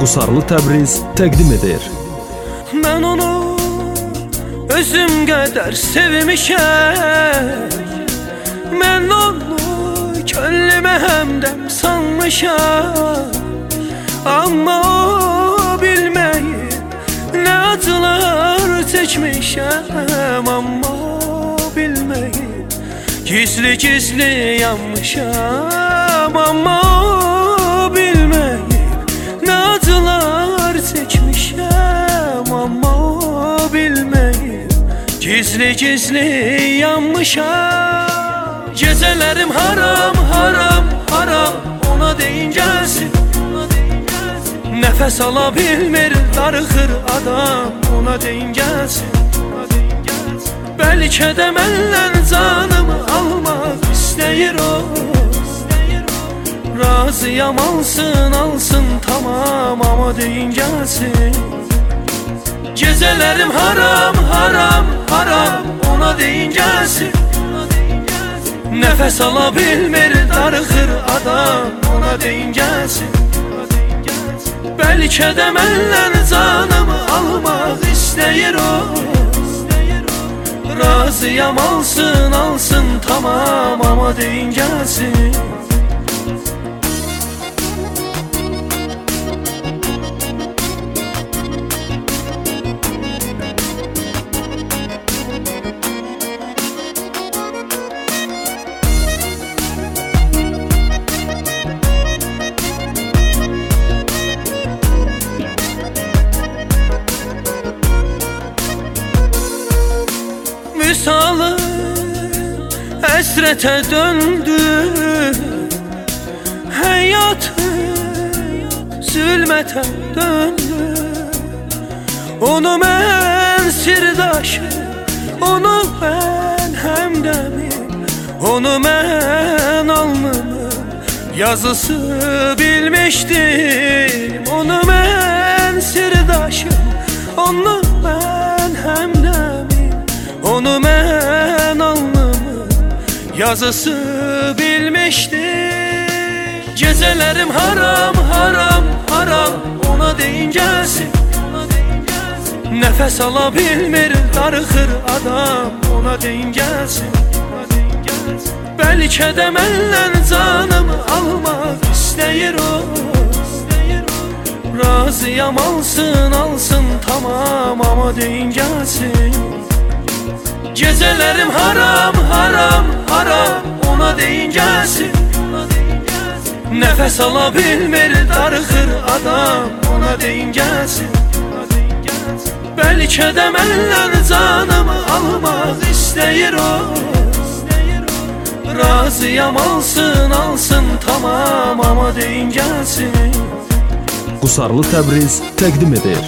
Qusarlı Təbriz təqdim edir. Mən onu özüm qədər sevmişəm, mən onu könlümə həmdəm sanmışam. Amma o bilməyib nə acılar çəkmişəm, amma o bilməyib gizli-gizli yanmışam. Amma o bilməyib nə acılar çəkmişəm, amma o bilməyib gizli-gizli yanmışam. Gecələrim haram, haram, haram ona deyin gəlsin. Nəfəs ala bilmir, darıxır adam, ona deyin gəlsin. Bəlkə də məndən canımı almaq istəyir o. Razıyam alsın, alsın tamam, amma deyin gəlsin. Gecələrim haram, haram, haram ona deyin gəlsin. Nəfəs ala bilmir, darıxır adam, ona deyin gəlsin. Bəlkə də məndən canımı almaq istəyir o. Razıyam alsın, alsın tamam, amma deyin gəlsin. Misalı əsrətə döndü, həyatı zülmətə döndü. Onu mən sirdaşı, onu mən həmdəmim, onu mən alnımın yazısı bilmişdim. Onu mən sirdaşım, onu mən həmdəmim, onu mən alnımın yazısı bilmişdim. Gecələrim haram, haram, haram ona deyin gəlsin. Nəfəs ala bilmir, darıxır adam, ona deyin gəlsin. Bəlkə də məndən canımı almaq istəyir o. Razıyam alsın, alsın tamam, amma deyin gəlsin. Gecələrim haram, haram, haram ona deyin gəlsin. Nəfəs ala bilmir, darıxır adam, ona deyin gəlsin. Bəlkə də məndən canımı almaq istəyir o. Razıyam alsın, alsın tamam, amma deyin gəlsin. Qusarlı Təbriz təqdim edir.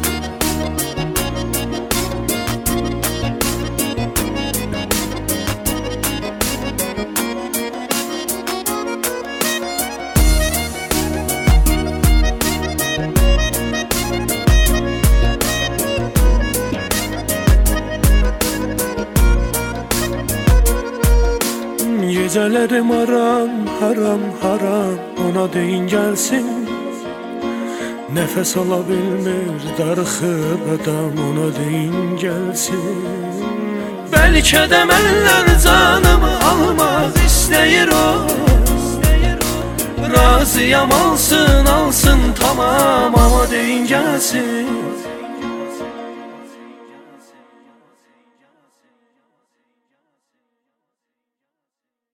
Gecələrim haram, haram, haram ona deyin gəlsin. Nəfəs ala bilmir, darıxır adam, ona deyin gəlsin. Bəlkə də məndən canımı almaq istəyir o. Razıyam alsın, alsın tamam, amma deyin gəlsin.